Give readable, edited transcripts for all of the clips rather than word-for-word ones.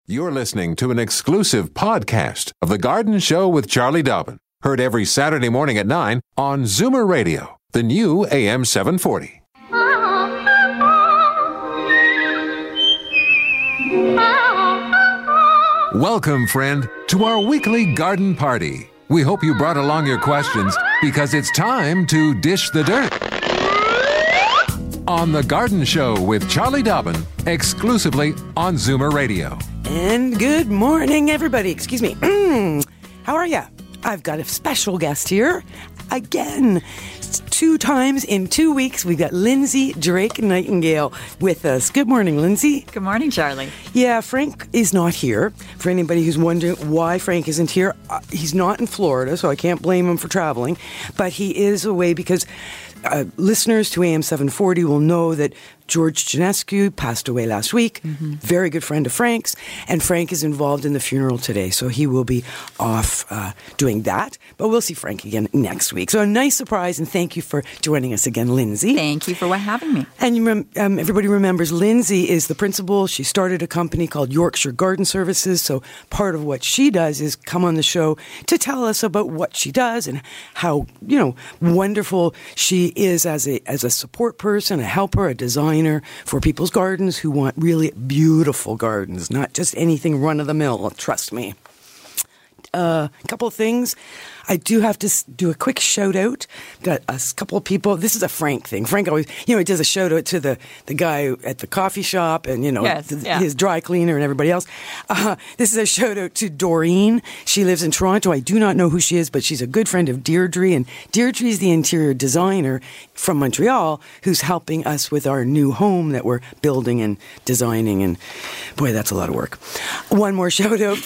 You're listening to an exclusive podcast of The Garden Show with Charlie Dobbin. Heard every Saturday morning at 9 on Zoomer Radio, the new AM 740. Welcome, friend, to our weekly garden party. We hope you brought along your questions because it's time to dish the dirt. On The Garden Show with Charlie Dobbin, exclusively on Zoomer Radio. And good morning, everybody. Excuse me. How are ya? I've got a special guest here. Again, 2 times in 2 weeks, we've got Lindsay Drake Nightingale with us. Good morning, Lindsay. Good morning, Charlie. Yeah, Frank is not here. For anybody who's wondering why Frank isn't here, he's not in Florida, so I can't blame him for traveling. But he is away because listeners to AM 740 will know that George Genescu passed away last week. Mm-hmm. Very good friend of Frank's. And Frank is involved in the funeral today, so he will be off doing that. But we'll see Frank again next week. So a nice surprise, and thank you for joining us again, Lindsay. Thank you for having me. And everybody remembers Lindsay is the principal. She started a company called Yorkshire Garden Services. So part of what she does is come on the show to tell us about what she does and how, wonderful she is as a support person, a helper, a designer for people's gardens who want really beautiful gardens, not just anything run-of-the-mill, trust me. A couple of things. I do have to do a quick shout out. Got a couple of people. This is a Frank thing. Frank always, he does a shout out to the guy at the coffee shop and, his dry cleaner and everybody else. This is a shout out to Doreen. She lives in Toronto. I do not know who she is, but she's a good friend of Deirdre. And Deirdre is the interior designer from Montreal who's helping us with our new home that we're building and designing. And boy, that's a lot of work. One more shout out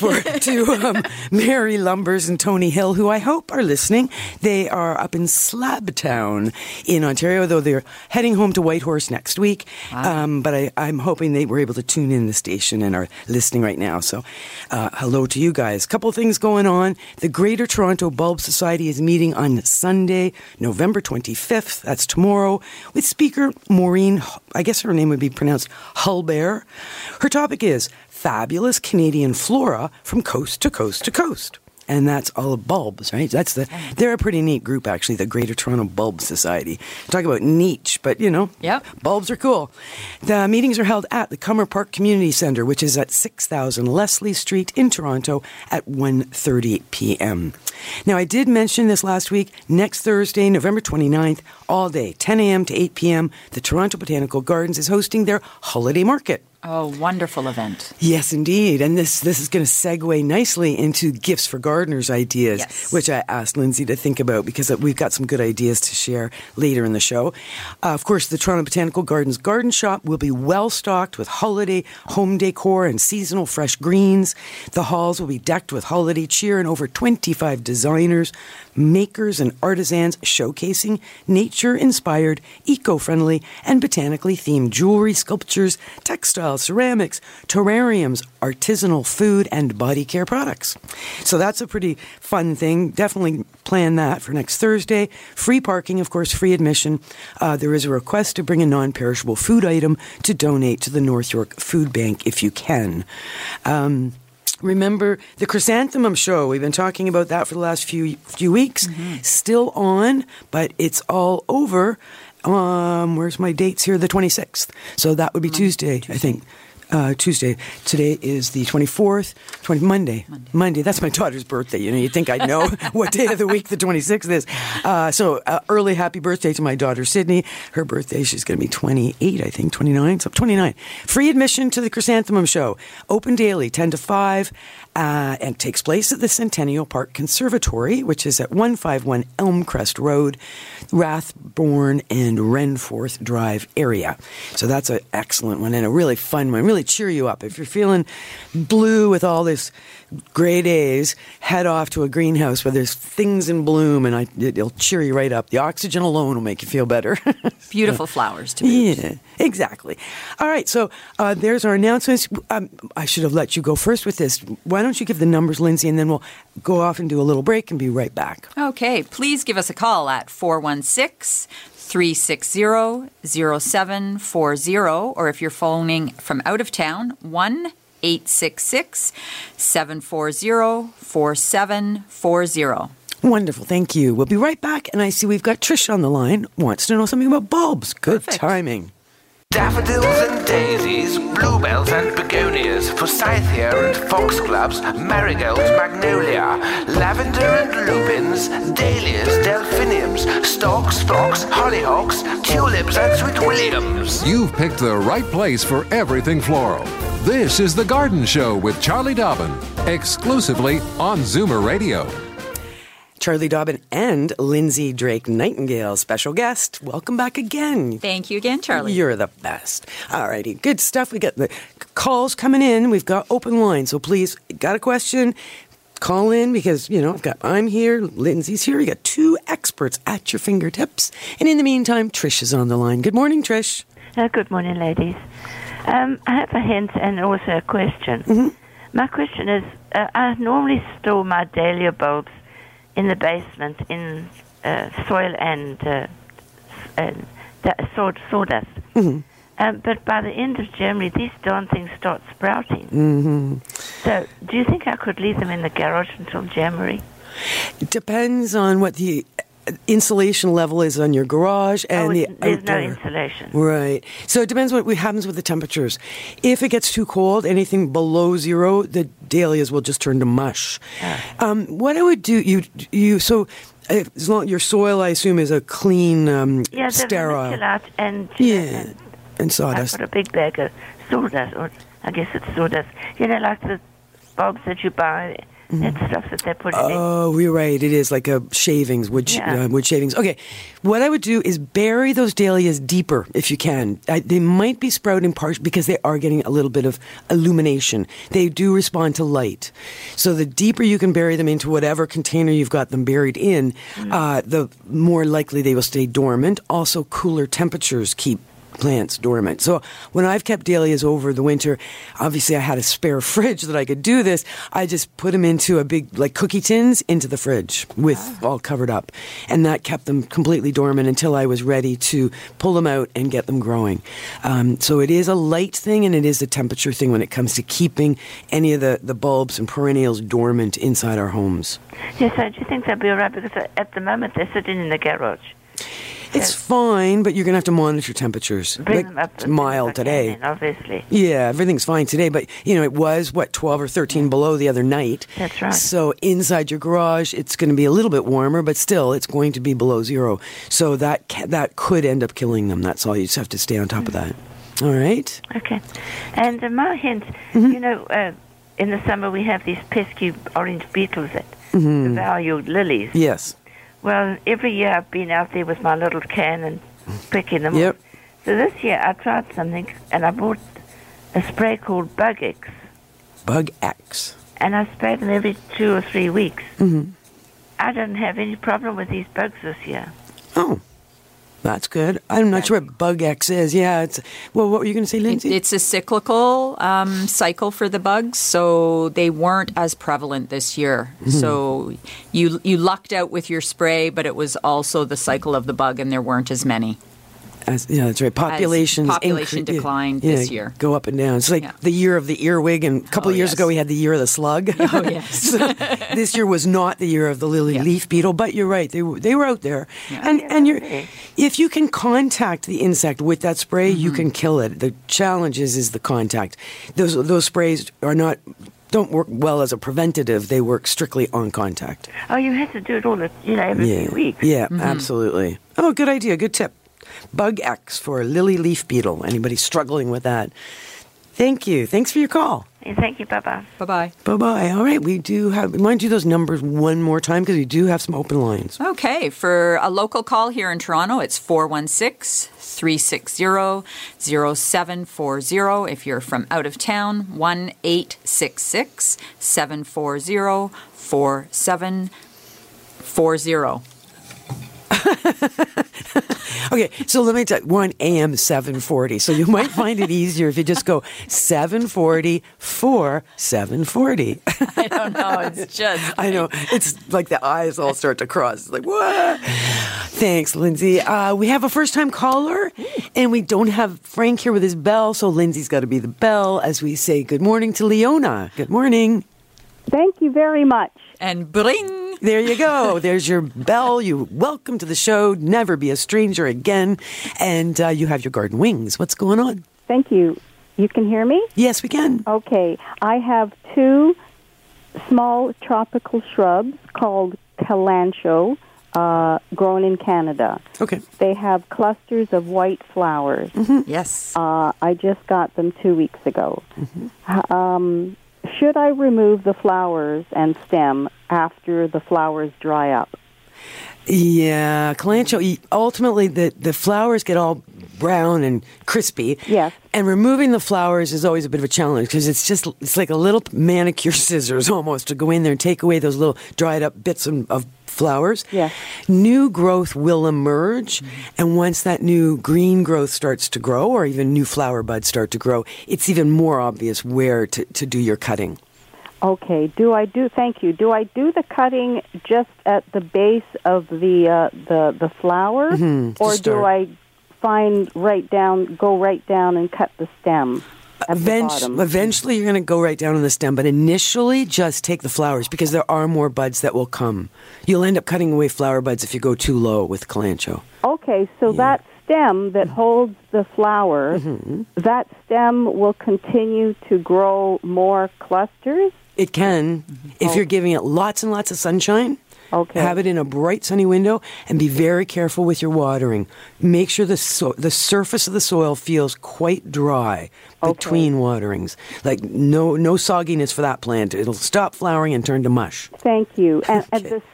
to Mary Lumbers and Tony Hill, who I hope are listening. They are up in Slabtown in Ontario, though they're heading home to Whitehorse next week. Wow. But I'm hoping they were able to tune in the station and are listening right now. So hello to you guys. Couple things going on. The Greater Toronto Bulb Society is meeting on Sunday, November 25th. That's tomorrow, with speaker Maureen, I guess her name would be pronounced Hulbert. Her topic is fabulous Canadian flora from coast to coast to coast. And that's all bulbs, right? They're a pretty neat group, actually, the Greater Toronto Bulb Society. Talk about niche, but, Yep. Bulbs are cool. The meetings are held at the Cummer Park Community Centre, which is at 6000 Leslie Street in Toronto at 1:30 p.m. Now, I did mention this last week. Next Thursday, November 29th, all day, 10 a.m. to 8 p.m., the Toronto Botanical Gardens is hosting their holiday market. Oh, wonderful event. Yes, indeed. And this is going to segue nicely into Gifts for Gardeners ideas, yes, which I asked Lindsay to think about because we've got some good ideas to share later in the show. Of course, the Toronto Botanical Gardens Garden Shop will be well stocked with holiday home decor and seasonal fresh greens. The halls will be decked with holiday cheer and over 25 designers, makers, and artisans showcasing nature-inspired, eco-friendly, and botanically themed jewelry, sculptures, textiles, ceramics, terrariums, artisanal food, and body care products. So that's a pretty fun thing. Definitely plan that for next Thursday. Free parking, of course, free admission. There is a request to bring a non-perishable food item to donate to the North York Food Bank if you can. Remember the Chrysanthemum Show. We've been talking about that for the last few weeks. Mm-hmm. Still on, but it's all over. Where's my dates here? The 26th. So that would be Tuesday, I think. Tuesday. Today is the 24th. Monday. That's my daughter's birthday. You'd think I'd know what day of the week the 26th is. So early happy birthday to my daughter, Sydney. Her birthday, she's going to be 28, I think, 29. So 29. Free admission to the Chrysanthemum Show. Open daily, 10 to 5. And takes place at the Centennial Park Conservatory, which is at 151 Elmcrest Road, Rathbourne and Renforth Drive area. So that's an excellent one and a really fun one. Really cheer you up. If you're feeling blue with all this gray days, head off to a greenhouse where there's things in bloom and it'll cheer you right up. The oxygen alone will make you feel better. Beautiful flowers to boot. Yeah, exactly. All right, so there's our announcements. I should have let you go first with this. Why don't you give the numbers, Lindsay, and then we'll go off and do a little break and be right back. Okay, please give us a call at 416-360-0740, or if you're phoning from out of town, 1 1-866-740-4740. Wonderful. Thank you. We'll be right back. And I see we've got Trish on the line. Wants to know something about bulbs. Good Perfect. timing. Daffodils and daisies, bluebells and begonias, forsythia and foxgloves, marigolds, magnolia, lavender and lupins, dahlias, delphiniums, stalks, phlox, hollyhocks, tulips and sweet williams. You've picked the right place for everything floral. This is The Garden Show with Charlie Dobbin, exclusively on Zoomer Radio. Charlie Dobbin and Lindsay Drake Nightingale, special guest. Welcome back again. Thank you again, Charlie. You're the best. All righty. Good stuff. We got the calls coming in. We've got open lines. So please, got a question, call in because, I'm here, Lindsay's here. You got two experts at your fingertips. And in the meantime, Trish is on the line. Good morning, Trish. Good morning, ladies. I have a hint and also a question. Mm-hmm. My question is, I normally store my dahlia bulbs in the basement in soil and sawdust. Mm-hmm. But by the end of January, these darn things start sprouting. Mm-hmm. So do you think I could leave them in the garage until January? It depends on what the insulation level is on your garage and there's no insulation. Right. So it depends what happens with the temperatures. If it gets too cold, anything below zero, the dahlias will just turn to mush. What I would do, so as long your soil, I assume, is a clean, sterile. And and sawdust. I put a big bag of sawdust, or I guess it's sawdust. Like the bulbs that you buy. It's stuff that they put in. Oh, you're right. It is like shavings, wood shavings. Okay, what I would do is bury those dahlias deeper if you can. They might be sprouting partially because they are getting a little bit of illumination. They do respond to light. So the deeper you can bury them into whatever container you've got them buried in, the more likely they will stay dormant. Also, cooler temperatures keep plants dormant. So when I've kept dahlias over the winter, obviously I had a spare fridge that I could do this. I just put them into a big, like cookie tins, into the fridge with all covered up. And that kept them completely dormant until I was ready to pull them out and get them growing. So it is a light thing and it is a temperature thing when it comes to keeping any of the bulbs and perennials dormant inside our homes. Yes, so do you think they'll be all right? Because at the moment they're sitting in the garage. It's fine, but you're going to have to monitor temperatures. Bring them up. It's mild today. Obviously. Yeah, everything's fine today, but, it was, 12 or 13 below the other night. That's right. So inside your garage, it's going to be a little bit warmer, but still, it's going to be below zero. So that could end up killing them. That's all. You just have to stay on top of that. All right? Okay. And my hint, in the summer we have these pesky orange beetles that devour your lilies. Yes. Well, every year I've been out there with my little can and picking them up. So this year I tried something, and I bought a spray called Bug X. Bug X. And I sprayed them every 2 or 3 weeks. Mm-hmm. I don't have any problem with these bugs this year. Oh, that's good. I'm not sure what Bug X is. Yeah, what were you going to say, Lindsay? It's a cyclical cycle for the bugs, so they weren't as prevalent this year. Mm-hmm. So you lucked out with your spray, but it was also the cycle of the bug, and there weren't as many. That's right. Population declined this year. Go up and down. It's like the year of the earwig, and a couple of years ago we had the year of the slug. Oh, yes. So this year was not the year of the lily leaf beetle, but you're right. They were out there. Yeah. And if you can contact the insect with that spray, you can kill it. The challenge is the contact. Those sprays don't work well as a preventative. They work strictly on contact. Oh, you have to do it all every few weeks. Yeah, absolutely. Oh, good idea. Good tip. Bug X for lily leaf beetle. Anybody struggling with that? Thank you. Thanks for your call. Thank you. Bye-bye. Bye-bye. Bye-bye. All right. We might do those numbers one more time because we do have some open lines. Okay. For a local call here in Toronto, it's 416-360-0740. If you're from out of town, 1-866-740-4740. Okay, so let me tell you, we're on AM 740, so you might find it easier if you just go 740 for 740. I don't know. It's just. I know. It's like the eyes all start to cross. It's like, what? Thanks, Lindsay. We have a first-time caller, and we don't have Frank here with his bell, so Lindsay's got to be the bell as we say good morning to Leona. Good morning. Thank you very much. And bring. There you go. There's your bell. You welcome to the show. Never be a stranger again. And you have your garden wings. What's going on? Thank you. You can hear me? Yes, we can. Okay. I have 2 small tropical shrubs called Kalanchoe, grown in Canada. Okay. They have clusters of white flowers. Mm-hmm. Yes. I just got them 2 weeks ago. Mm-hmm. Should I remove the flowers and stem after the flowers dry up? Yeah, Kalanchoe, ultimately the flowers get all brown and crispy. Yes. And removing the flowers is always a bit of a challenge because it's like a little manicure scissors almost to go in there and take away those little dried up bits of flowers. Yes. New growth will emerge, and once that new green growth starts to grow or even new flower buds start to grow, it's even more obvious where to do your cutting. Okay. Thank you. Do I do the cutting just at the base of the flower, or do I go right down and cut the stem at the bottom? Eventually, you're going to go right down on the stem, but initially, just take the flowers because there are more buds that will come. You'll end up cutting away flower buds if you go too low with Kalanchoe. Okay, so that stem that holds the flower, that stem will continue to grow more clusters? It can, if you're giving it lots and lots of sunshine. Okay. Have it in a bright sunny window and be very careful with your watering. Make sure the surface of the soil feels quite dry between waterings. Like no sogginess for that plant. It'll stop flowering and turn to mush. Thank you. And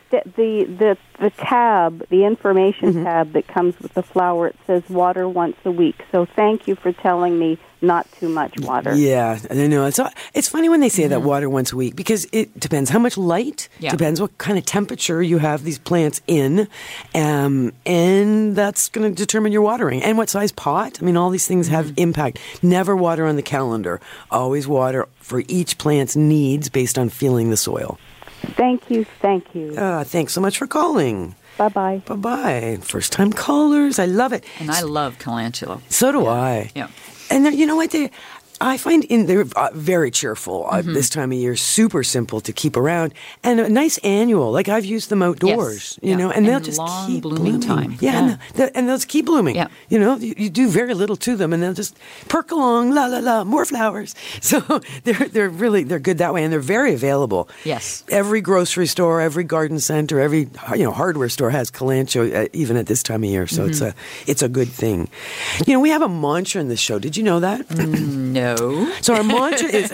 the tab, the information tab that comes with the flower, it says water once a week. So thank you for telling me not too much water. Yeah, I know. It's funny when they say that water once a week because it depends how much light, depends what kind of temperature you have these plants in, and that's going to determine your watering and what size pot. I mean, all these things have impact. Never water on the calendar. Always water for each plant's needs based on feeling the soil. Thank you. Thanks so much for calling. Bye-bye. Bye-bye. First-time callers. I love it. And I love Kalanchoe. So do I. Yeah. And you know what? I find they're very cheerful this time of year. Super simple to keep around, and a nice annual. Like I've used them outdoors, you know, and they'll just long keep blooming blooming. time. Yeah, and they'll just keep blooming. Yeah. You know, you do very little to them, and they'll just perk along. La la la, more flowers. So they're good that way, and they're very available. Yes. Every grocery store, every garden center, every hardware store has Kalanchoe even at this time of year. So it's a good thing. You know, we have a mantra in this show. Did you know that? No. So our mantra is,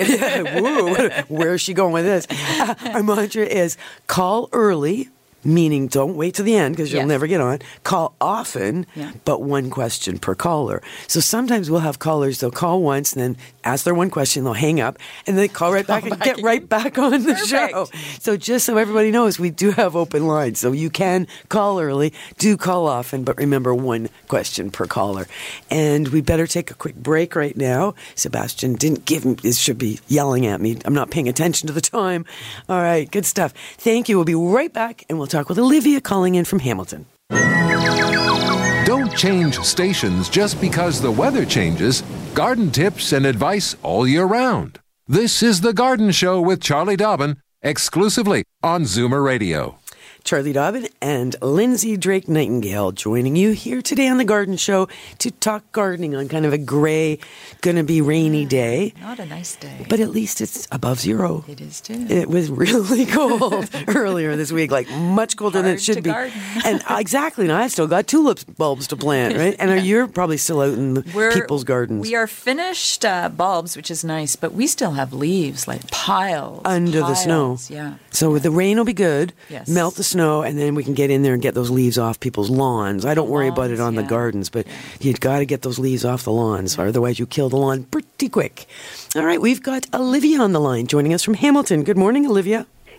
where is she going with this? Our mantra is call early, meaning don't wait to the end because you'll never get on. Call often, but one question per caller. So sometimes we'll have callers, they'll call once and then ask their one question, they'll hang up, and they call right back and get right back on the show. So just so everybody knows, we do have open lines. So you can call early, do call often, but remember one question per caller. And we better take a quick break right now. Sebastian should be yelling at me. I'm not paying attention to the time. All right, good stuff. Thank you. We'll be right back, and we'll talk with Olivia calling in from Hamilton. Don't change stations just because the weather changes. Garden tips and advice all year round. This is The Garden Show with Charlie Dobbin, exclusively on Zoomer Radio. Charlie Dobbin and Lindsay Drake Nightingale joining you here today on The Garden Show to talk gardening on kind of a gray, gonna be rainy day. Not a nice day. But at least it's above zero. It is too. It was really cold earlier this week, like much colder than it should be. Garden. And exactly, and I've still got tulip bulbs to plant, right? And you're probably still out in people's gardens. We are finished bulbs, which is nice, but we still have leaves, like piles. Under the snow. Yeah. So the rain will be good. Yes. Melt the snow, and then we can get in there and get those leaves off people's lawns. I don't worry about it on the gardens, but you've got to get those leaves off the lawns, or otherwise you kill the lawn pretty quick. All right, we've got Olivia on the line joining us from Hamilton. Good morning, Olivia.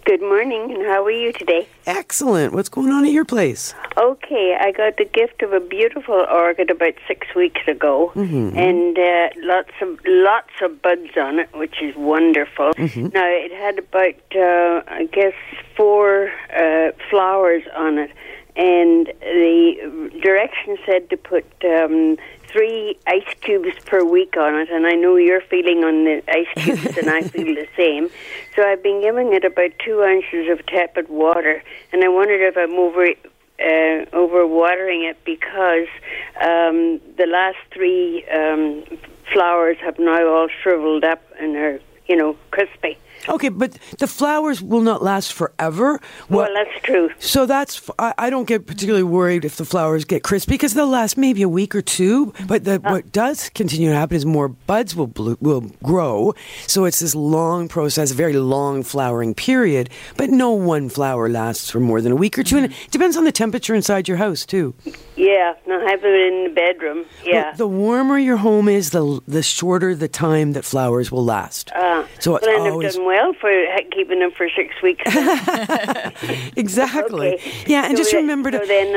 Good morning, and how are you today? Excellent. What's going on at your place? Okay, I got the gift of a beautiful orchid about 6 weeks ago, and lots of buds on it, which is wonderful. Now, it had about, 4 flowers on it, and the direction said to put 3 ice cubes per week on it, and I know you're feeling on the ice cubes, and I feel the same. So I've been giving it about 2 ounces of tepid water, and I wondered if I'm over watering it because the last 3 flowers have now all shriveled up and are, crispy. Okay, but the flowers will not last forever. Well, that's true. So I don't get particularly worried if the flowers get crispy because they'll last maybe a week or 2. But what does continue to happen is more buds will grow. So it's this long process, a very long flowering period. But no one flower lasts for more than a week or 2. And it depends on the temperature inside your house, too. Yeah, I have it in the bedroom. Yeah. Well, the warmer your home is, the shorter the time that flowers will last. So it's always... done well for keeping them for 6 weeks. Exactly. Okay. Yeah, and just remember to... So then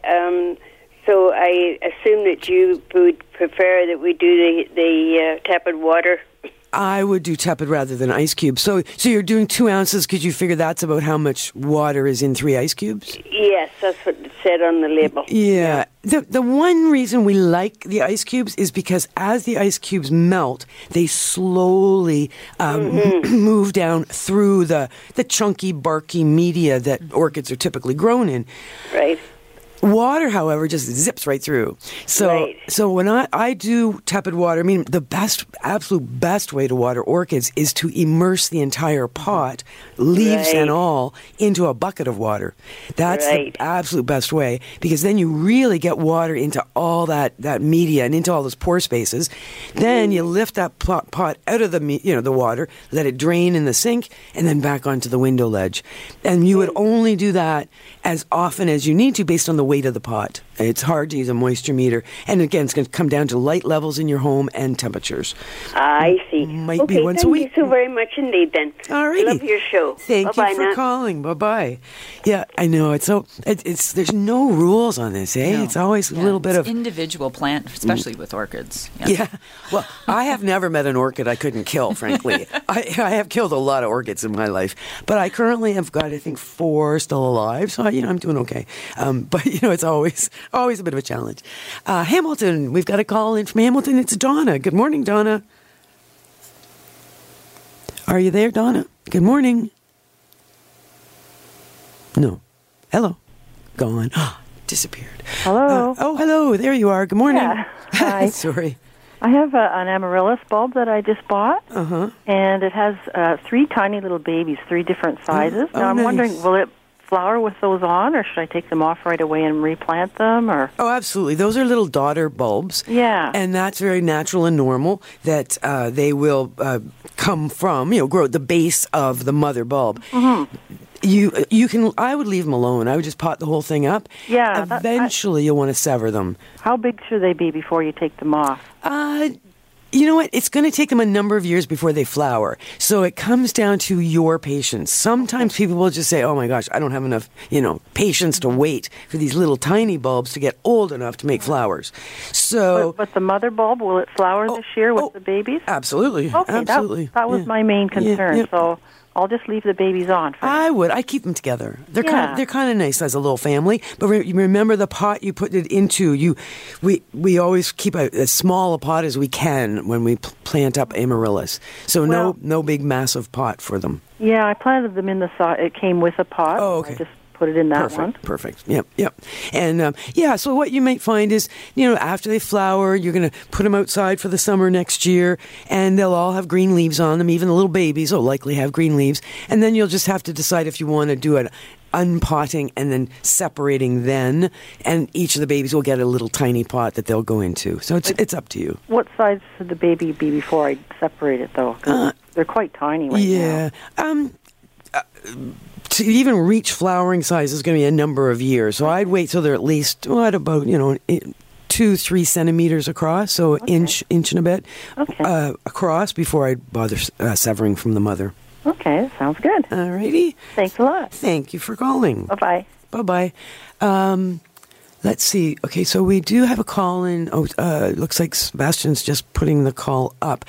I assume that you would prefer that we do the tepid water. I would do tepid rather than ice cubes. So you're doing 2 ounces because you figure that's about how much water is in 3 ice cubes? Yes, that's what it said on the label. Yeah. The one reason we like the ice cubes is because as the ice cubes melt, they slowly move down through the chunky, barky media that orchids are typically grown in. Right. Water, however, just zips right through. So when I do tepid water, I mean, the absolute best way to water orchids is to immerse the entire pot, leaves and all, into a bucket of water. That's the absolute best way because then you really get water into all that media and into all those pore spaces. Then you lift that pot out of the water, let it drain in the sink, and then back onto the window ledge. And you would only do that as often as you need to based on the weight of the pot. It's hard to use a moisture meter. And again, it's going to come down to light levels in your home and temperatures. I see. Might be once a week. Thank you so very much indeed then. All right. Love your show. Thank you for calling. Bye-bye. Yeah, I know. It's there's no rules on this, eh? No. It's always a little bit of... individual plant, especially with orchids. Yeah. Well, I have never met an orchid I couldn't kill, frankly. I have killed a lot of orchids in my life. But I currently have got, I think, 4 still alive. So, I'm doing okay. But, it's always a bit of a challenge. Hamilton, we've got a call in from Hamilton. It's Donna. Good morning, Donna. Are you there, Donna? Good morning. No. Hello. Gone. Disappeared. Hello. Hello. There you are. Good morning. Yeah. Hi. Sorry. I have an amaryllis bulb that I just bought, and it has 3 tiny little babies, 3 different sizes. Now I'm wondering, will it flower with those on, or should I take them off right away and replant them? Or absolutely. Those are little daughter bulbs. Yeah. And that's very natural and normal that they will come from, grow at the base of the mother bulb. You can. I would leave them alone. I would just pot the whole thing up. Yeah. Eventually, you'll want to sever them. How big should they be before you take them off? You know what? It's going to take them a number of years before they flower. So it comes down to your patience. Sometimes people will just say, oh my gosh, I don't have enough, patience to wait for these little tiny bulbs to get old enough to make flowers. So, But the mother bulb, will it flower this year with the babies? Absolutely. Okay, absolutely. That was my main concern. So I'll just leave the babies on. I would. I keep them together. They're kind of nice as a little family. But remember the pot you put it into. We always keep as small a pot as we can when we plant up amaryllis. So no big massive pot for them. Yeah, I planted them in the sod. It came with a pot. Oh, okay. I just put it in that one. Perfect. Yep. And so what you might find is, after they flower, you're going to put them outside for the summer next year, and they'll all have green leaves on them. Even the little babies will likely have green leaves. And then you'll just have to decide if you want to do an unpotting and then separating then, and each of the babies will get a little tiny pot that they'll go into. So it's up to you. What size should the baby be before I separate it, though? 'Cause they're quite tiny right now. To even reach flowering size is going to be a number of years. So I'd wait till they're at least, about 2-3 centimeters across, so inch and a bit across before I'd bother severing from the mother. Okay, sounds good. All righty. Thanks a lot. Thank you for calling. Bye-bye. Bye-bye. Let's see. Okay, so we do have a call in. Looks like Sebastian's just putting the call up.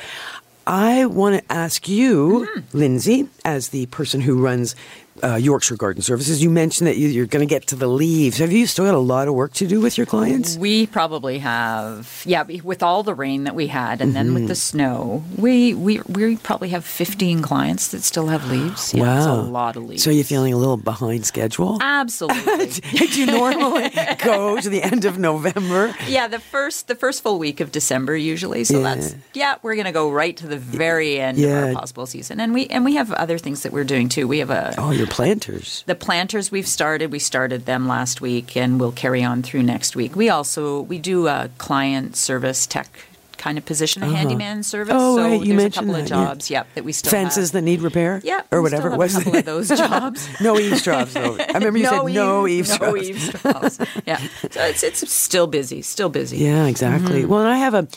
I want to ask you, Lindsay, as the person who runs Yorkshire Garden Services, you mentioned that you're going to get to the leaves. Have you still got a lot of work to do with your clients? We probably have, with all the rain that we had and then with the snow, we probably have 15 clients that still have leaves. Yeah, wow. It's a lot of leaves. So you're feeling a little behind schedule? Absolutely. Do you normally go to the end of November? Yeah, the first full week of December usually. So we're going to go right to the very end of our possible season. And we have other things that we're doing too. We have your planters. The planters we started them last week and we'll carry on through next week. We do a client service tech kind of position, a handyman service. Oh, so right. You there's mentioned a couple of jobs, that we still Fences have. that need repair? Yeah. Or whatever it was. A couple of those jobs. No eavesdrops, though. I remember you said no eavesdrops. No eavesdrops. Yeah. So it's still busy. Yeah, exactly. Well, and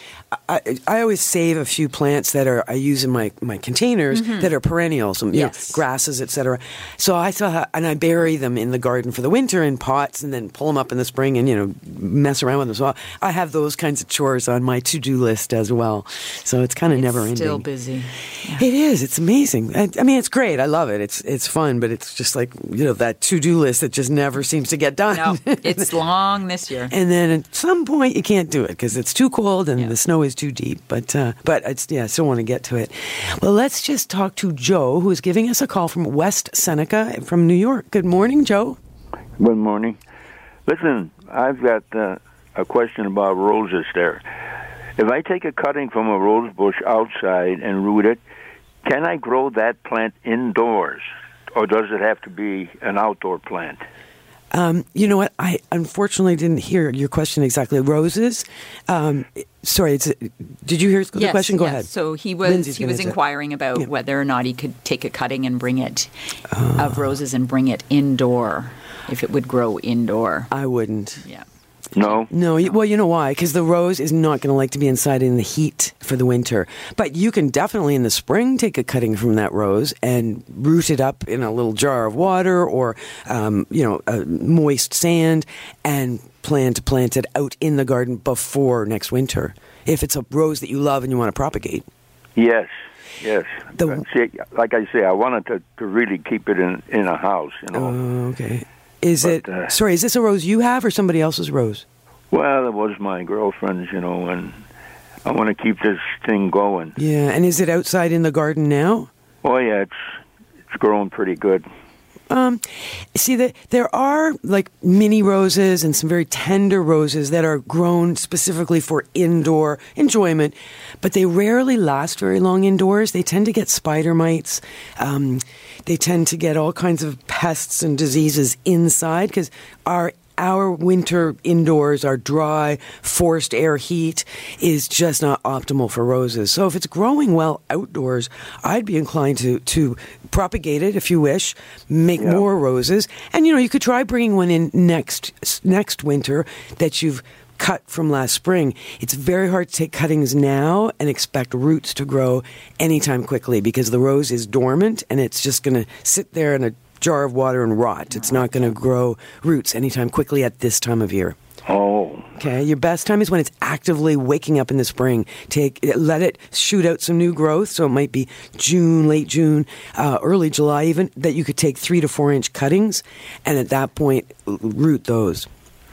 I always save a few plants that I use in my containers that are perennials, grasses, etc. So I bury them in the garden for the winter in pots and then pull them up in the spring and, mess around with them. So I have those kinds of chores on my to-do list as well. So it's kind of never ending. Still busy. Yeah. It is. It's amazing. I mean, it's great. I love it. It's fun, but it's just like, that to-do list that just never seems to get done. No, it's long this year. And then at some point you can't do it because it's too cold and the snow is too deep. But I still want to get to it. Well, let's just talk to Joe, who is giving us a call from West Seneca from New York. Good morning, Joe. Good morning. Listen, I've got a question about roses there. If I take a cutting from a rose bush outside and root it, can I grow that plant indoors, or does it have to be an outdoor plant? You know what? I unfortunately didn't hear your question exactly. Roses? Sorry, did you hear the question? Go ahead. So he was inquiring about whether or not he could take a cutting and bring it of roses and bring it indoor, if it would grow indoor. I wouldn't. Yeah. No? No, well, you know why? Because the rose is not going to like to be inside in the heat for the winter. But you can definitely in the spring take a cutting from that rose and root it up in a little jar of water or, moist sand and plan to plant it out in the garden before next winter. If it's a rose that you love and you want to propagate. Yes. See, like I say, I wanted to really keep it in a house, Oh, okay. Is this a rose you have or somebody else's rose? Well, it was my girlfriend's, and I want to keep this thing going. Yeah, and is it outside in the garden now? Oh, yeah, it's growing pretty good. See, there are like mini roses and some very tender roses that are grown specifically for indoor enjoyment, but they rarely last very long indoors. They tend to get spider mites. They tend to get all kinds of pests and diseases inside because our winter indoors, our dry, forced air heat is just not optimal for roses. So if it's growing well outdoors, I'd be inclined to propagate it if you wish, make more roses. And, you could try bringing one in next winter that you've cut from last spring. It's very hard to take cuttings now and expect roots to grow anytime quickly because the rose is dormant and it's just going to sit there in a jar of water and rot. It's not going to grow roots anytime quickly at this time of year. Oh. Okay, your best time is when it's actively waking up in the spring. Let it shoot out some new growth, so it might be June, late June, early July even, that you could take 3 to 4 inch cuttings, and at that point, root those.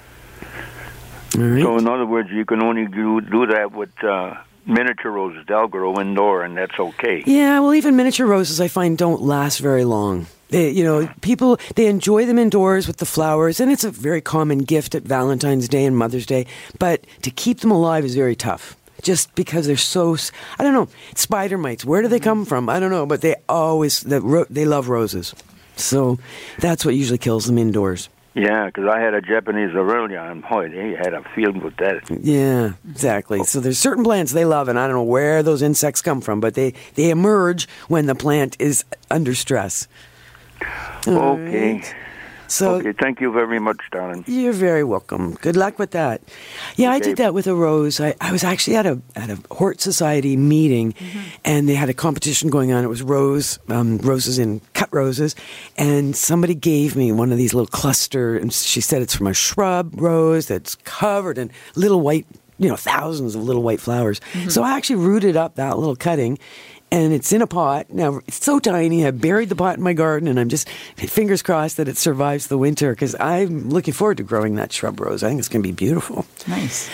All right. So in other words, you can only do that with miniature roses. They'll grow indoor, and that's okay. Yeah, well, even miniature roses, I find, don't last very long. People, they enjoy them indoors with the flowers, and it's a very common gift at Valentine's Day and Mother's Day, but to keep them alive is very tough. Just because they're so, I don't know, spider mites, where do they come from? I don't know, but they love roses. So that's what usually kills them indoors. Yeah, because I had a Japanese Aurelia, and boy, they had a field with that. Yeah, exactly. So there's certain plants they love, and I don't know where those insects come from, but they emerge when the plant is under stress. Okay. So okay, thank you very much, darling. You're very welcome. Good luck with that. Yeah, I did that with a rose. I was actually at a Hort Society meeting, and they had a competition going on. It was roses in cut roses, and somebody gave me one of these little cluster, and she said it's from a shrub rose that's covered in little white, thousands of little white flowers. So I actually rooted up that little cutting, and it's in a pot. Now, it's so tiny. I buried the pot in my garden, and I'm just fingers crossed that it survives the winter, because I'm looking forward to growing that shrub rose. I think it's going to be beautiful. Nice.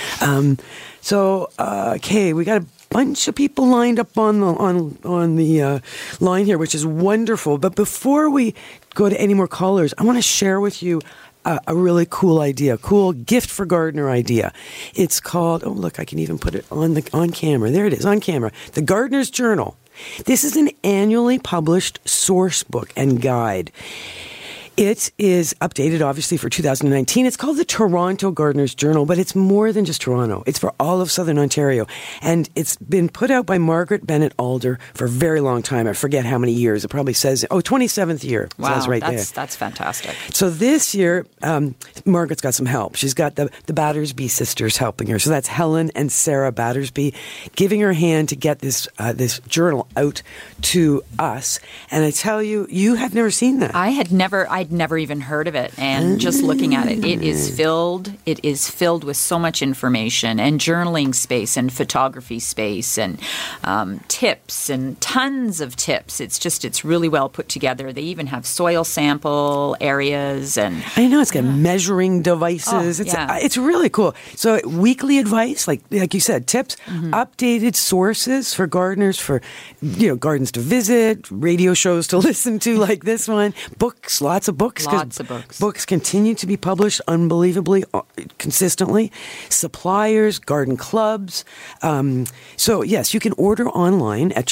Okay, we got a bunch of people lined up on the line here, which is wonderful. But before we go to any more callers, I want to share with you a really cool idea, cool gift for gardener idea. It's called, oh, look, I can even put it on camera. There it is, on camera. The Gardener's Journal. This is an annually published source book and guide. It is updated, obviously, for 2019. It's called the Toronto Gardener's Journal, but it's more than just Toronto. It's for all of Southern Ontario. And it's been put out by Margaret Bennett Alder for a very long time. I forget how many years. It probably says, 27th year. Wow, says right that's fantastic. So this year, Margaret's got some help. She's got the Battersby sisters helping her. So that's Helen and Sarah Battersby giving her hand to get this journal out to us. And I tell you, you have never seen that. I'd never even heard of it, and just looking at it, it is filled with so much information and journaling space and photography space and tips and tons of tips. It's really well put together. They even have soil sample areas, and I know it's got measuring devices. It's really cool. So weekly advice, like you said, tips, updated sources for gardeners, for gardens to visit, radio shows to listen to like this one, books, lots of books. Books continue to be published unbelievably consistently. Suppliers, garden clubs. So, yes, you can order online at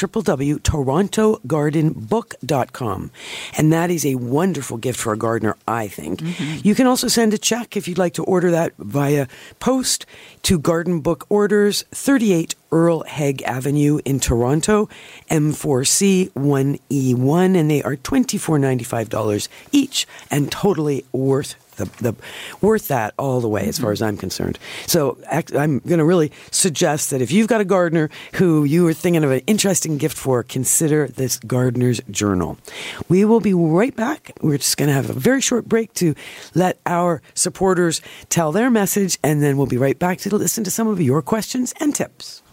www.torontogardenbook.com. And that is a wonderful gift for a gardener, I think. You can also send a check if you'd like to order that via post to Garden Book Orders, 38 Earl Haig Avenue in Toronto, M4C 1E1, and they are $24.95 each, and totally worth worth that all the way, as far as I'm concerned. So I'm going to really suggest that if you've got a gardener who you are thinking of an interesting gift for, consider this Gardener's Journal. We will be right back. We're just going to have a very short break to let our supporters tell their message, and then we'll be right back to listen to some of your questions and tips.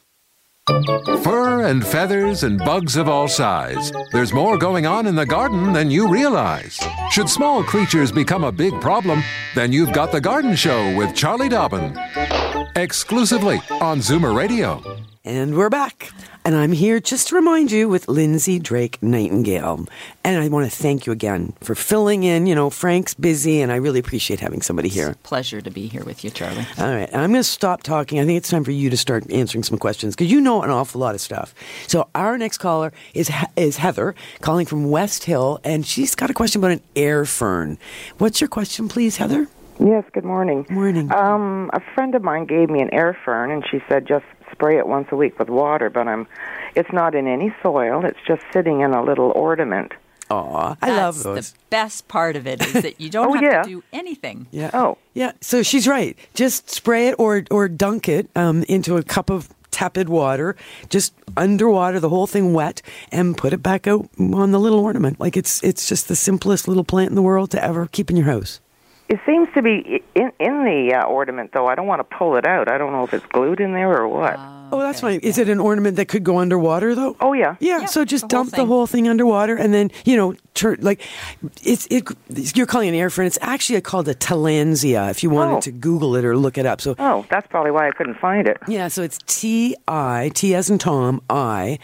Fur and feathers and bugs of all size. There's more going on in the garden than you realize. Should small creatures become a big problem, then you've got The Garden Show with Charlie Dobbin. Exclusively on Zoomer Radio. And we're back. And I'm here just to remind you with Lindsay Drake Nightingale. And I want to thank you again for filling in. Frank's busy, and I really appreciate having somebody here. It's a pleasure to be here with you, Charlie. All right. I'm going to stop talking. I think it's time for you to start answering some questions, because you know an awful lot of stuff. So our next caller is Heather, calling from West Hill, and she's got a question about an air fern. What's your question, please, Heather? Yes, good morning. Morning. A friend of mine gave me an air fern, and she said just spray it once a week with water, but it's not in any soil. It's just sitting in a little ornament. Aw, I love those. That's the best part of it, is that you don't have to do anything. Yeah. Oh. Yeah, so she's right. Just spray it or dunk it into a cup of tepid water, just underwater, the whole thing wet, and put it back out on the little ornament. Like it's just the simplest little plant in the world to ever keep in your house. It seems to be in the ornament, though. I don't want to pull it out. I don't know if it's glued in there or what. Oh, that's fine. Is it an ornament that could go underwater, though? Oh, yeah. Yeah, so just dump the whole thing underwater, and then, you're calling it an air fern. It's actually called a Tillandsia, if you wanted to Google it or look it up. So, that's probably why I couldn't find it. Yeah, so it's T as in Tom, I,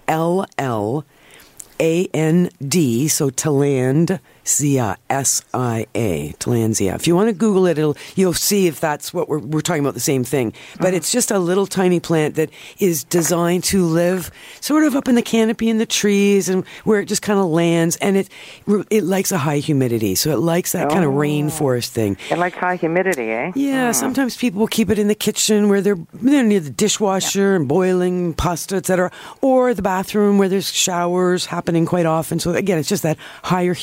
LLAND, so Tillandsia, S-I-A, Tillandsia. If you want to Google it, you'll see if that's what we're talking about, the same thing. But it's just a little tiny plant that is designed to live sort of up in the canopy in the trees, and where it just kind of lands, and it likes a high humidity, so it likes that kind of rainforest thing. It likes high humidity, eh? Yeah, sometimes people will keep it in the kitchen where they're near the dishwasher and boiling pasta, etc., or the bathroom where there's showers happening quite often. So again, it's just that higher humidity.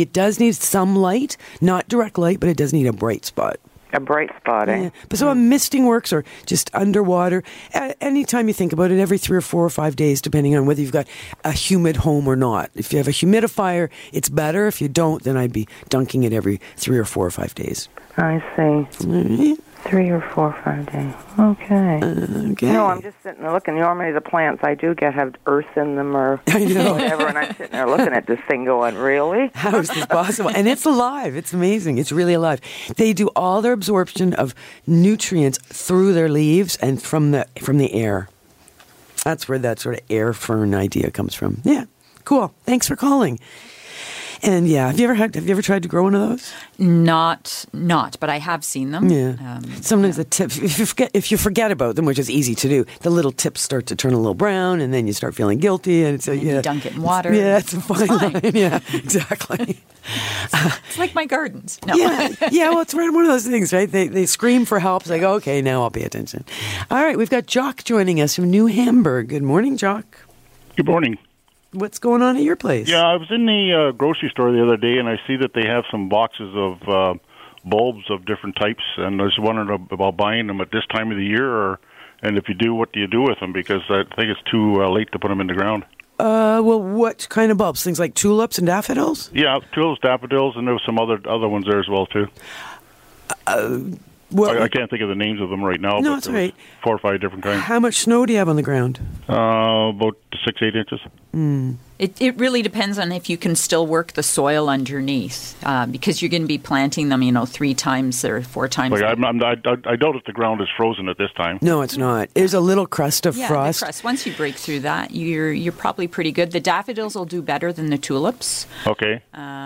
it does need some light, not direct light, but it does need a bright spot. A bright spot, eh? Yeah. But so misting works or just underwater. Anytime you think about it, every 3 or 4 or 5 days, depending on whether you've got a humid home or not. If you have a humidifier, it's better. If you don't, then I'd be dunking it every 3 or 4 or 5 days. I see. Mm-hmm. 3 or 4 or 5 days. Okay. No, I'm just sitting there looking. Normally the plants I do get have earth in them or whatever, and I'm sitting there looking at this thing going, really? How is this possible? And it's alive. It's amazing. It's really alive. They do all their absorption of nutrients through their leaves and from the air. That's where that sort of air fern idea comes from. Yeah, cool. Thanks for calling. And yeah, have you ever tried to grow one of those? Not, but I have seen them. Yeah. Sometimes the tips, if you forget about them, which is easy to do, the little tips start to turn a little brown, and then you start feeling guilty, and you dunk it in water. Yeah, it's a fine line. Yeah, exactly. It's like my gardens. No. Yeah. Well, it's one of those things, right? They scream for help. It's like, okay, now I'll pay attention. All right, we've got Jock joining us from New Hamburg. Good morning, Jock. Good morning. What's going on at your place? Yeah, I was in the grocery store the other day, and I see that they have some boxes of bulbs of different types, and I was wondering about buying them at this time of the year, and if you do, what do you do with them? Because I think it's too late to put them in the ground. Well, what kind of bulbs? Things like tulips and daffodils? Yeah, tulips, daffodils, and there was some other ones there as well, too. Well, I can't think of the names of them right now. No, but it's all right. 4 or 5 different kinds. How much snow do you have on the ground? About 6-8 inches. It really depends on if you can still work the soil underneath, because you're going to be planting them, 3 times or 4 times. I doubt if the ground is frozen at this time. No, it's not. There's a little crust of frost. The crust. Once you break through that, you're probably pretty good. The daffodils will do better than the tulips. Okay.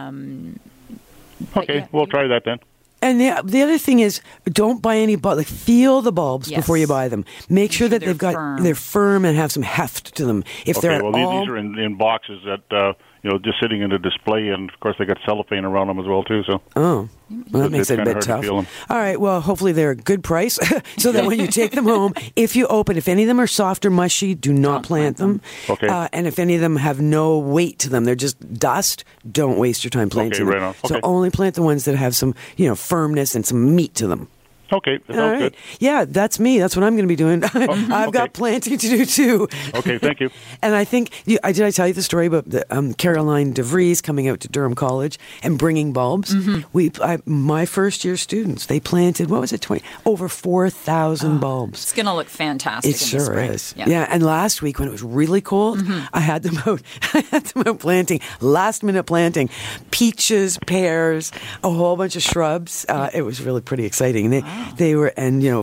We'll try that then. And the other thing is, don't buy any bulbs. Feel the bulbs before you buy them. Make sure that they're firm and have some heft to them. If these are in boxes that just sitting in a display, and of course they got cellophane around them as well too. So that makes it a bit tough. All right, well, hopefully they're a good price, so that when you take them home, if any of them are soft or mushy, do not plant them. Okay. And if any of them have no weight to them, they're just dust, don't waste your time planting them. Right on. Okay. So only plant the ones that have some firmness and some meat to them. Okay, that sounds good. Yeah, that's me. That's what I'm going to be doing. I've got planting to do, too. Okay, thank you. And I think, did I tell you the story about Caroline DeVries coming out to Durham College and bringing bulbs? Mm-hmm. My first-year students, they planted, over 4,000 bulbs. It's going to look fantastic. It sure is. Yeah, and last week when it was really cold, I had them out planting, last-minute planting, peaches, pears, a whole bunch of shrubs. It was really pretty exciting. They were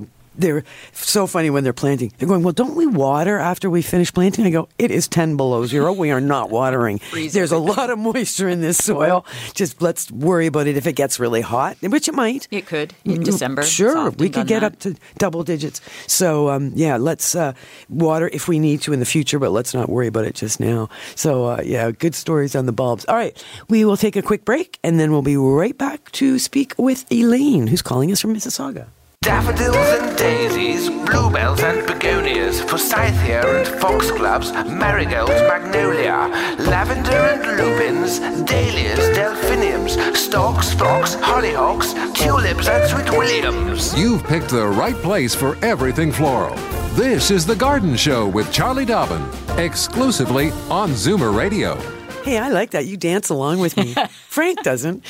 so funny when they're planting. They're going, well, don't we water after we finish planting? I go, it is 10 below zero. We are not watering. There's a lot of moisture in this soil. Just let's worry about it if it gets really hot, which it might. It could in December. Sure, we could get up to double digits. So, let's water if we need to in the future, but let's not worry about it just now. So, good stories on the bulbs. All right, we will take a quick break, and then we'll be right back to speak with Elaine, who's calling us from Mississauga. Daffodils and daisies, bluebells and begonias, forsythia and foxgloves, marigolds, magnolia, lavender and lupins, dahlias, delphiniums, stalks, phlox, hollyhocks, tulips and sweet williams. You've picked the right place for everything floral. This is The Garden Show with Charlie Dobbin, exclusively on Zoomer Radio. Hey, I like that. You dance along with me. Frank doesn't.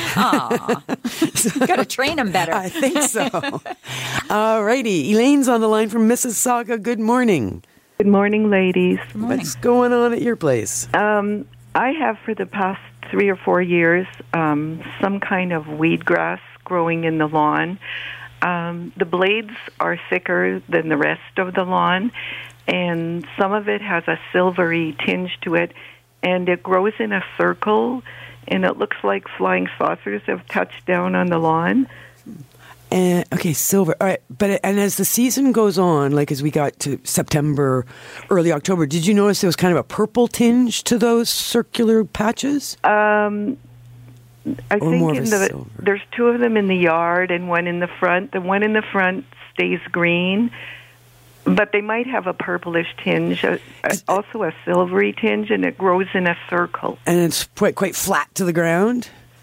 Got to train him better. I think so. All righty. Elaine's on the line from Mississauga. Good morning. Good morning, ladies. Good morning. What's going on at your place? I have for the past 3 or 4 years some kind of weed grass growing in the lawn. The blades are thicker than the rest of the lawn, and some of it has a silvery tinge to it. And it grows in a circle, and it looks like flying saucers have touched down on the lawn. Okay, silver. All right, and as the season goes on, like as we got to September, early October, did you notice there was kind of a purple tinge to those circular patches? I think there's 2 of them in the yard and 1 in the front. The one in the front stays green. But they might have a purplish tinge, also a silvery tinge, and it grows in a circle. And it's quite flat to the ground?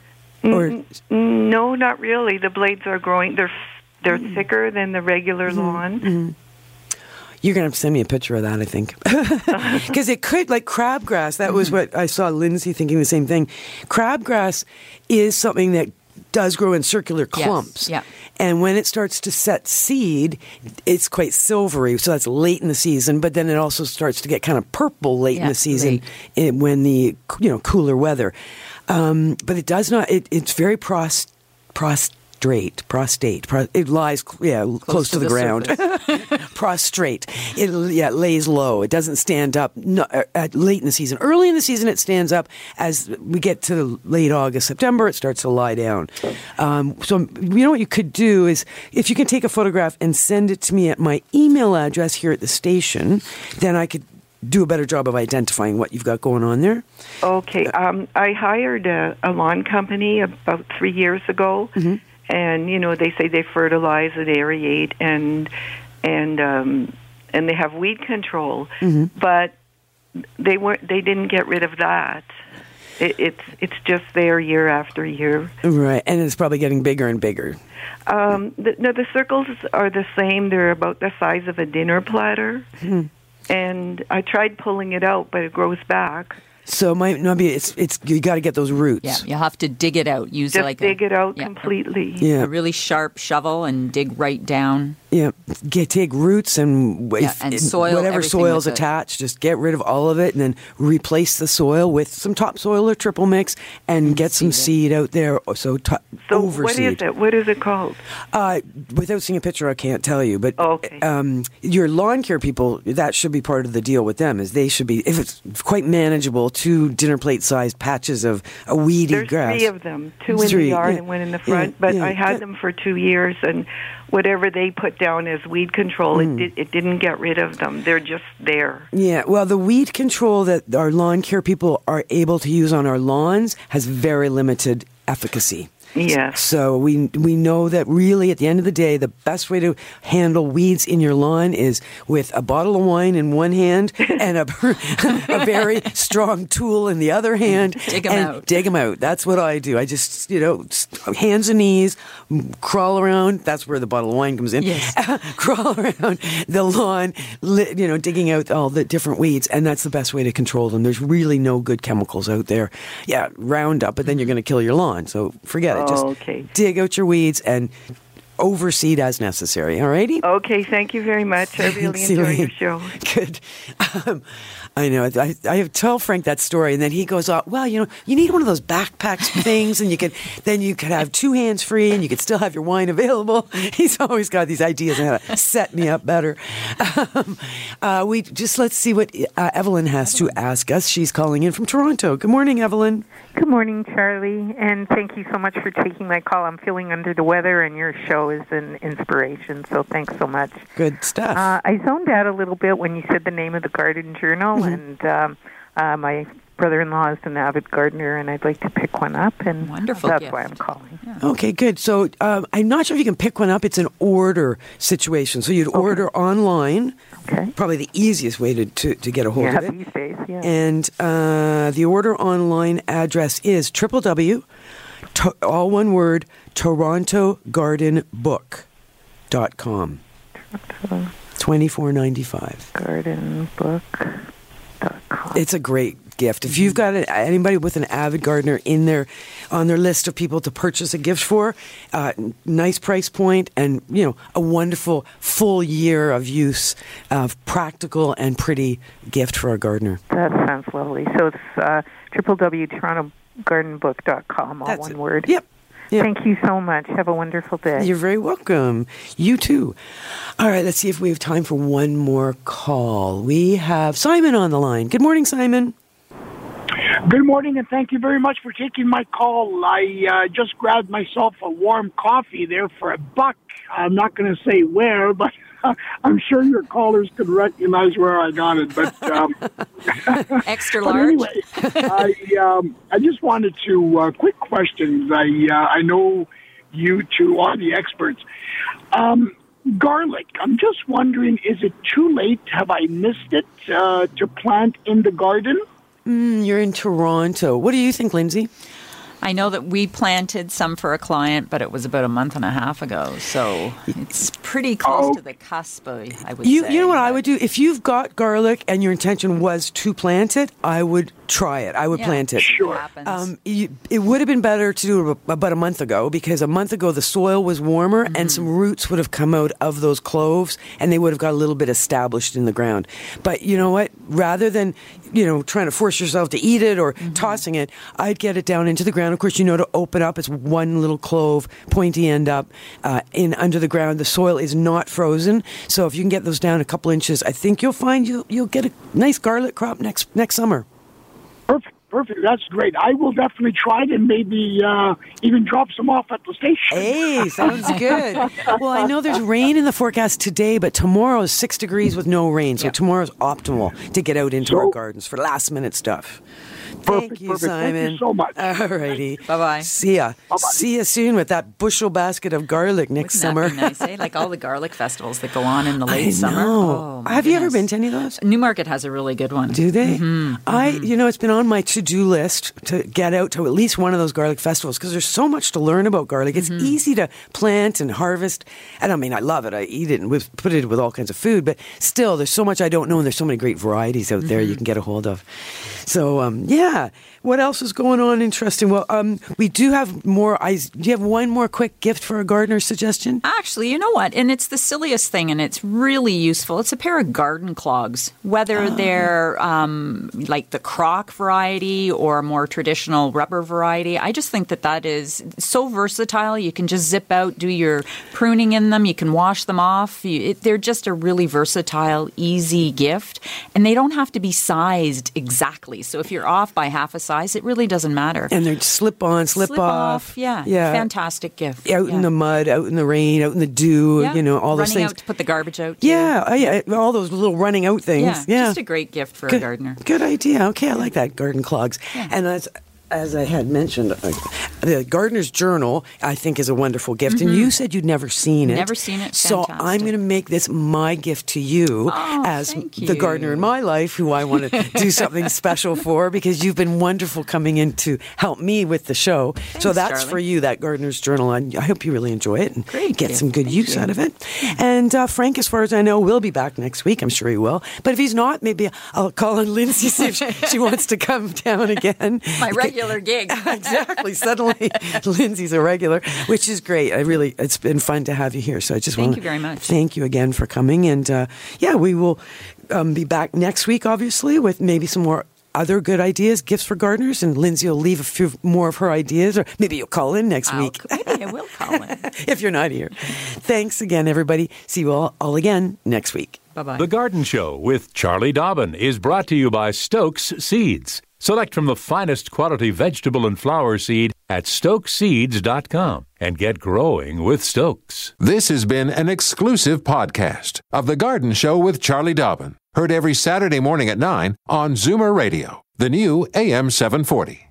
Or no, not really. The blades are growing. They're thicker than the regular lawn. You're going to have to send me a picture of that, I think. Because it could, like crabgrass, that was what I saw Lindsay thinking the same thing. Crabgrass is something that does grow in circular clumps. Yes, yeah. And when it starts to set seed, it's quite silvery. So that's late in the season, but then it also starts to get kind of purple late in the season when the cooler weather. But it does not, it's very prostate. It lies, close to the ground. Prostrate. It lays low. It doesn't stand up late in the season. Early in the season, it stands up. As we get to late August, September, it starts to lie down. So you know what you could do is, if you can take a photograph and send it to me at my email address here at the station, then I could do a better job of identifying what you've got going on there. Okay. I hired a lawn company about 3 years ago. Mm-hmm. And they say they fertilize and aerate and they have weed control, but they didn't get rid of that. It's just there year after year. Right, and it's probably getting bigger and bigger. The circles are the same. They're about the size of a dinner platter, and I tried pulling it out, but it grows back. So it might not be. It's you got to get those roots. Yeah, you have to dig it out. Use just dig it out completely. A really sharp shovel and dig right down. Yeah, take roots and soil, whatever soil's attached. Just get rid of all of it, and then replace the soil with some topsoil or triple mix, and get some seed out there. So overseed. What is it? What is it called? Without seeing a picture, I can't tell you. But your lawn care people, that should be part of the deal with them. Is they should be, if it's quite manageable, 2 dinner plate sized patches of a weedy grass. There's 3 of them, 2 in the yard and 1 in the front. But I had them for 2 years, and whatever they put down as weed control, it didn't get rid of them. They're just there. Yeah, well, the weed control that our lawn care people are able to use on our lawns has very limited efficacy. Yeah. So we know that really at the end of the day, the best way to handle weeds in your lawn is with a bottle of wine in one hand and a very strong tool in the other hand. Dig them out. That's what I do. I just, hands and knees, crawl around. That's where the bottle of wine comes in. Yes. Crawl around the lawn, digging out all the different weeds. And that's the best way to control them. There's really no good chemicals out there. Yeah, Roundup, but then you're going to kill your lawn. So forget it. Just dig out your weeds and overseed as necessary. All righty? Okay, thank you very much. I really enjoy your show. Good. I know. I tell Frank that story, and then he goes, well, you need one of those backpacks things, and you could have 2 hands free, and you could still have your wine available. He's always got these ideas on how to set me up better. Let's see what Evelyn has to ask us. She's calling in from Toronto. Good morning, Evelyn. Good morning, Charlie, and thank you so much for taking my call. I'm feeling under the weather, and your show is an inspiration, so thanks so much. Good stuff. I zoned out a little bit when you said the name of the Garden Journal, and my brother-in-law is an avid gardener, and I'd like to pick one up, and wonderful that's gift. Why I'm calling. Yeah. Okay, good. So I'm not sure if you can pick one up. It's an order situation. So you'd order online. Okay. Probably the easiest way to get a hold of it. These days, yeah. And the order online address is www, all one word, TorontoGardenBook.com. $24.95. Gardenbook.com. It's a great gift. If you've got anybody with an avid gardener on their list of people to purchase a gift for, nice price point, and a wonderful full year of use of practical and pretty gift for a gardener. That sounds lovely. So it's www.TorontoGardenBook.com, all one word. Yep. Thank you so much. Have a wonderful day. You're very welcome. You too. All right, let's see if we have time for one more call. We have Simon on the line. Good morning, Simon. Good morning, and thank you very much for taking my call. I just grabbed myself a warm coffee there for $1. I'm not going to say where, but I'm sure your callers could recognize where I got it. But extra large. But anyway, I just wanted to quick questions. I know you two are the experts. Garlic. I'm just wondering, is it too late? Have I missed it to plant in the garden? You're in Toronto. What do you think, Lindsay? I know that we planted some for a client, but it was about a month and a half ago. So it's pretty close to the cusp, I would say. You know what I would do? If you've got garlic and your intention was to plant it, I would try it. I would plant it. Sure. It would have been better to do it about a month ago, because a month ago the soil was warmer and some roots would have come out of those cloves and they would have got a little bit established in the ground. But you know what? Rather than, trying to force yourself to eat it or tossing it, I'd get it down into the ground. Of course, to open up, it's one little clove, pointy end up, in under the ground. The soil is not frozen. So if you can get those down a couple inches, I think you'll find you'll get a nice garlic crop next summer. Perfect. That's great. I will definitely try it and maybe even drop some off at the station. Hey, sounds good. Well, I know there's rain in the forecast today, but tomorrow is 6 degrees with no rain. So tomorrow's optimal to get out into our gardens for last-minute stuff. Thank you, Simon. Thank you so much. All righty. Bye-bye. See ya. Bye-bye. See you soon with that bushel basket of garlic next summer. Wouldn't that be nice, eh? Like all the garlic festivals that go on in the late summer. Oh, have you ever been to any of those? Newmarket has a really good one. Do they? It's been on my to-do list to get out to at least one of those garlic festivals, because there's so much to learn about garlic. It's easy to plant and harvest. And I love it. I eat it and put it with all kinds of food, but still, there's so much I don't know, and there's so many great varieties out there you can get a hold of. So, what else is going on interesting? Well, we do have more. Do you have one more quick gift for a gardener suggestion? Actually, you know what? And it's the silliest thing, and it's really useful. It's a pair of garden clogs, whether they're like the croc variety or a more traditional rubber variety. I just think that is so versatile. You can just zip out, do your pruning in them. You can wash them off. They're just a really versatile, easy gift, and they don't have to be sized exactly. So if you're off by half a size, it really doesn't matter. And they're slip on, slip off. Yeah. Fantastic gift. Out in the mud, out in the rain, out in the dew, all those things. Running out to put the garbage out. Yeah, all those little running out things. Yeah, just a great gift for a gardener. Good idea. Okay, I like that, garden clogs. Yeah. And as I had mentioned, the Gardener's Journal, I think, is a wonderful gift. And you said you'd never seen it. Never seen it. So Fantastic. I'm going to make this my gift to you as the gardener in my life, who I want to do something special for, because you've been wonderful coming in to help me with the show. Thanks, so that's Charlie. for you, that Gardener's Journal. And I hope you really enjoy it and get some good use out of it. And Frank, as far as I know, will be back next week. I'm sure he will. But if he's not, maybe I'll call on Lindsay, see if she wants to come down again. My regular gig. Exactly. Suddenly, Lindsay's a regular, which is great. It's been fun to have you here. So I just want to very much. Thank you again for coming. And we will be back next week, obviously, with maybe some more other good ideas, gifts for gardeners, and Lindsay will leave a few more of her ideas, or maybe you'll call in next week. Maybe I will call in. If you're not here. Thanks again, everybody. See you all again next week. Bye-bye. The Garden Show with Charlie Dobbin is brought to you by Stokes Seeds. Select from the finest quality vegetable and flower seed at StokesSeeds.com and get growing with Stokes. This has been an exclusive podcast of The Garden Show with Charlie Dobbin. Heard every Saturday morning at 9 on Zoomer Radio, the new AM 740.